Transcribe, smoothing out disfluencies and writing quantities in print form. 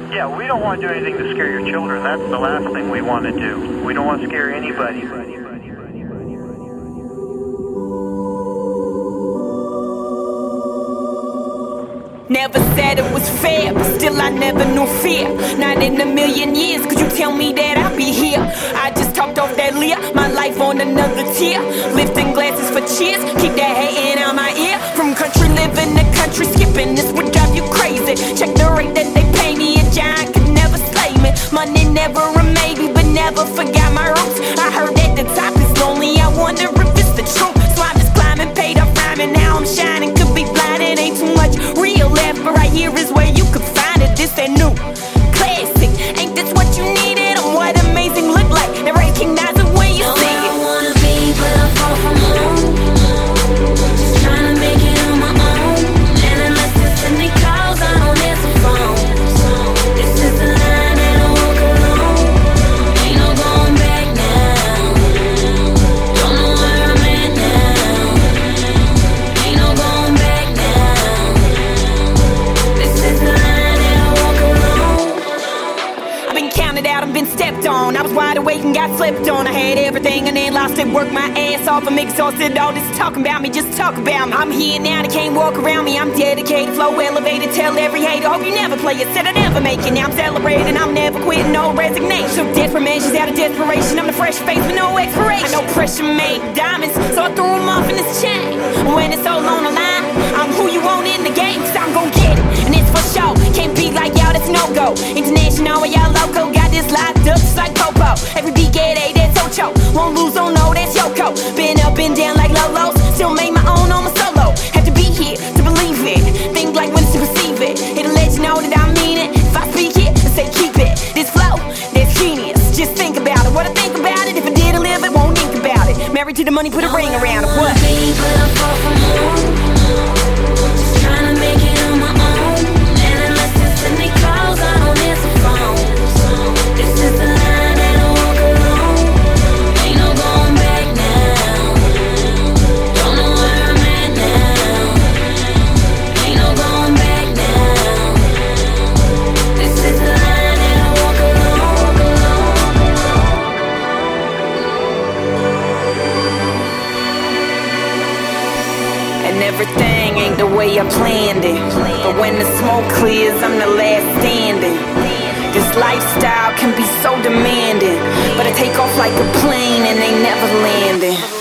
Yeah, we don't want to do anything to scare your children. That's the last thing we want to do. We don't want to scare anybody. Never said it was fair, but still I never knew fear. Not in a million years could you tell me that I'd be here. I just talked off that leer, my life on another tier. Lifting glasses for cheers, keep that hating out my ear. From country living to country skipping, this would drive you crazy. Check the rate that they pay me, a giant could never slay me. Money never a maybe, but never forgot my roots. I heard at the top is lonely, I wonder if it's the truth. So I just climbing, paid off rhyming, now I'm shining. Could be blinded, ain't too much real left, but right here is where you could find it. This that new classic, ain't this what you needed? I'm what amazing look like. They recognize it when you see it. I wanna be, but I'm far from home. Just trying to make it on my own. And unless it's any calls, I don't answer phones. This is the line that I walk alone. Ain't no going back now. Don't know where I'm at now. Ain't no going back now. This is the line that I walk alone. I've been counted out, I've been stepped on. I was wide awake and got slept on. I had everything and then lost it. Worked my ass off, I'm exhausted. All this talking about me, just talk about me. I'm here now, they can't walk around me. I'm dedicated, flow elevated, tell every hater, hope you never play it. Said I never make it, now I'm celebrating. I'm never quitting, no resignation. Desperate measures out of desperation. I'm the fresh face with no expiration. I know pressure made diamonds, so I threw them off in this chain. When it's all on the line, I'm who you want in the game, cause I'm gon' get it, and it's for sure. Can't be like y'all, that's no-go. International, where y'all loco, got this locked up just like Popo. Every beat get A, that's Ocho. Won't lose, oh no, that's Yoko. Been up and down like Lolos, still make my own on my solo. Have to be here to believe it, think like when to receive it. It'll let you know that I mean it. If I speak it, I say keep it. This flow, that's genius, just think about it. What I think about it, if I didn't live it, won't think about it. Married to the money, put a ring around it. What? Be, but I'm far from home. Just trying to make it on my own. And unless it's any calls, I don't answer phones. This is the line that I walk alone. Ain't no going back now. Don't know where I'm at now. Ain't no going back now. This is the line that I walk alone. And everything ain't the way I planned it. But when the smoke clears, I'm the last standing. This lifestyle can be so demanding, but I take off like a plane and ain't never landing.